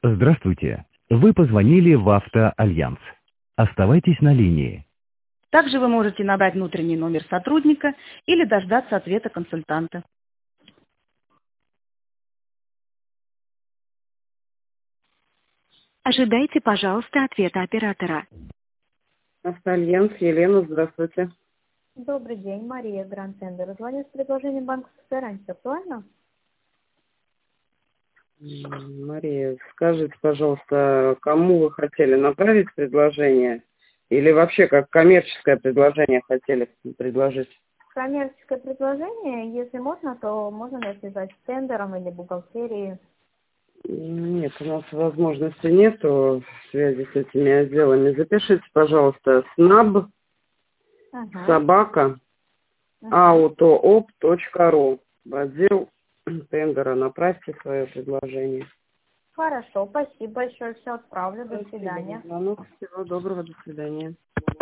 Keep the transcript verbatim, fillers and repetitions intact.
Здравствуйте. Вы позвонили в Автоальянс. Оставайтесь на линии. Также вы можете набрать внутренний номер сотрудника или дождаться ответа консультанта. Ожидайте, пожалуйста, ответа оператора. Автоальянс, Елена, здравствуйте. Добрый день, Мария, Гранд Тендер. Звоню с предложением банковской гарантии. Актуально? М, Мария, скажите, пожалуйста, кому вы хотели направить предложение? Или вообще как коммерческое предложение хотели предложить? Коммерческое предложение, если можно, то можно ли связать с тендером или бухгалтерией? Нет, у нас возможности нету в связи с этими отделами. Запишите, пожалуйста, снаб Ага. собака Ага. autoop точка ру. В отдел тендера направьте свое предложение. Хорошо, спасибо большое, все отправлю. До Спасибо за свидания. звонок. Всего доброго, до свидания.